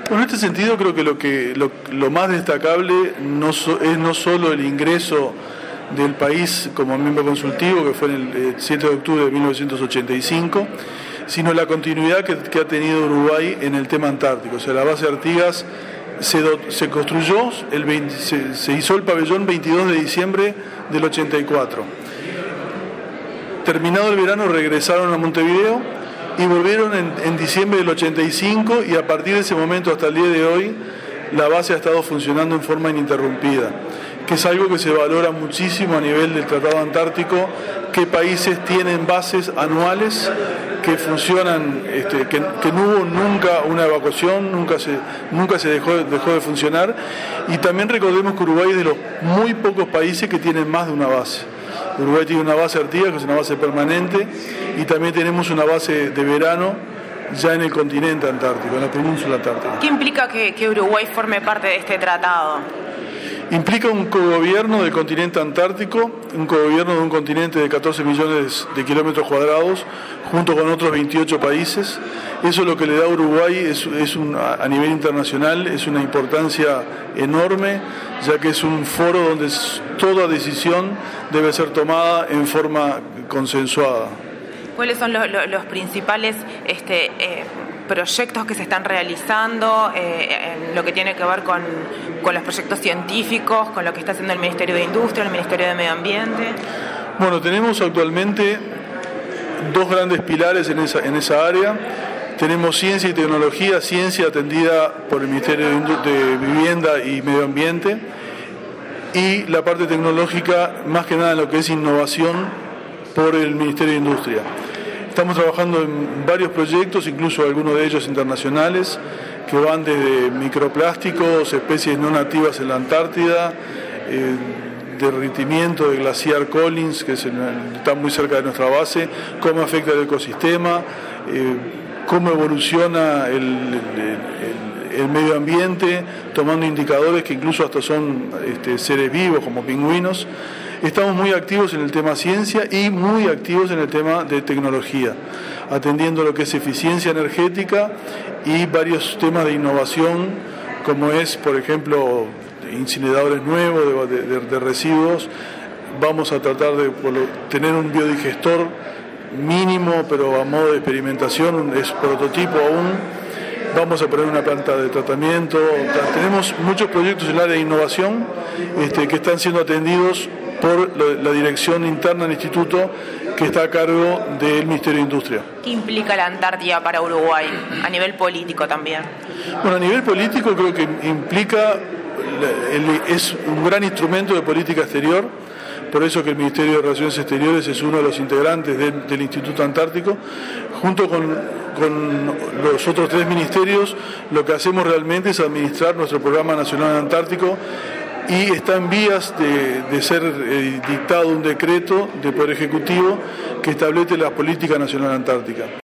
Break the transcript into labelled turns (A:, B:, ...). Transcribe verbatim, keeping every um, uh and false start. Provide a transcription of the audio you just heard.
A: Bueno, en este sentido creo que lo que lo, lo más destacable no so, es no solo el ingreso del país como miembro consultivo, que fue en el siete de octubre de mil novecientos ochenta y cinco, sino la continuidad que, que ha tenido Uruguay en el tema antártico. O sea, la base de Artigas se, do, se construyó, el veinte, se, se hizo el pabellón veintidós de diciembre del ochenta y cuatro. Terminado el verano regresaron a Montevideo y volvieron en, en diciembre del ochenta y cinco, y a partir de ese momento hasta el día de hoy la base ha estado funcionando en forma ininterrumpida, que es algo que se valora muchísimo a nivel del Tratado Antártico, que países tienen bases anuales que funcionan, este, que, que no hubo nunca una evacuación, nunca se, nunca se dejó, dejó de funcionar, y también recordemos que Uruguay es de los muy pocos países que tienen más de una base. Uruguay tiene una base Artigas, que es una base permanente, y también tenemos una base de verano ya en el continente antártico, en la península antártica.
B: ¿Qué implica que, que Uruguay forme parte de este tratado?
A: Implica un cogobierno del continente antártico, un cogobierno de un continente de catorce millones de kilómetros cuadrados, junto con otros veintiocho países. Eso lo que le da a Uruguay es, es un, a nivel internacional, es una importancia enorme, ya que es un foro donde toda decisión debe ser tomada en forma consensuada.
B: ¿Cuáles son los, los, los principales este, eh, proyectos que se están realizando eh, en lo que tiene que ver con, con los proyectos científicos, con lo que está haciendo el Ministerio de Industria, el Ministerio de Medio Ambiente?
A: Bueno, tenemos actualmente dos grandes pilares en esa, en esa área. Tenemos ciencia y tecnología, ciencia atendida por el Ministerio de Vivienda y Medio Ambiente, y la parte tecnológica, más que nada en lo que es innovación, por el Ministerio de Industria. Estamos trabajando en varios proyectos, incluso algunos de ellos internacionales, que van desde microplásticos, especies no nativas en la Antártida, eh, derretimiento del glaciar Collins, que es en, está muy cerca de nuestra base, cómo afecta el ecosistema, eh, cómo evoluciona el, el, el medio ambiente, tomando indicadores que incluso hasta son este, seres vivos como pingüinos. Estamos muy activos en el tema ciencia y muy activos en el tema de tecnología, atendiendo lo que es eficiencia energética y varios temas de innovación, como es, por ejemplo, incineradores nuevos de, de, de residuos. Vamos a tratar de tener un biodigestor mínimo, pero a modo de experimentación, es prototipo aún. Vamos a poner una planta de tratamiento. Tenemos muchos proyectos en el área de innovación este, que están siendo atendidos por la dirección interna del instituto, que está a cargo del Ministerio de Industria.
B: ¿Qué implica la Antártida para Uruguay, a nivel político también?
A: Bueno, a nivel político creo que implica, es un gran instrumento de política exterior, por eso que el Ministerio de Relaciones Exteriores es uno de los integrantes de, del Instituto Antártico. Junto con, con los otros tres ministerios, lo que hacemos realmente es administrar nuestro Programa Nacional Antártico, y está en vías de, de ser eh, dictado un decreto de Poder Ejecutivo que establece la política nacional antártica.